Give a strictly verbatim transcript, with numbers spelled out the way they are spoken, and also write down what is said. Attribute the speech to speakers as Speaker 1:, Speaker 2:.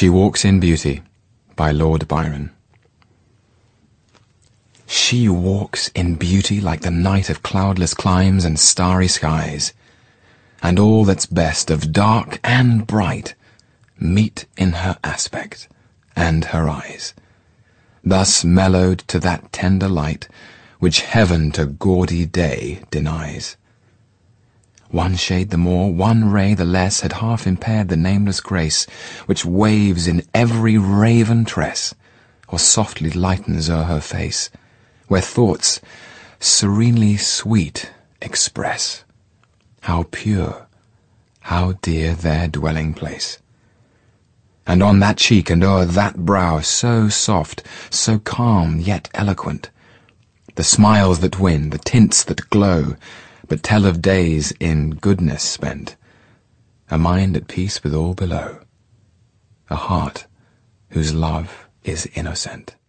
Speaker 1: She Walks in Beauty by Lord Byron. She walks in beauty like the night of cloudless climes and starry skies, and all that's best of dark and bright meet in her aspect and her eyes, thus mellowed to that tender light which heaven to gaudy day denies. One shade the more, one ray the less, had half impaired the nameless grace which waves in every raven tress, or softly lightens o'er her face, where thoughts serenely sweet express how pure, how dear their dwelling place. And on that cheek and o'er that brow, so soft, so calm yet eloquent, the smiles that win, the tints that glow, but tell of days in goodness spent, a mind at peace with all below, a heart whose love is innocent.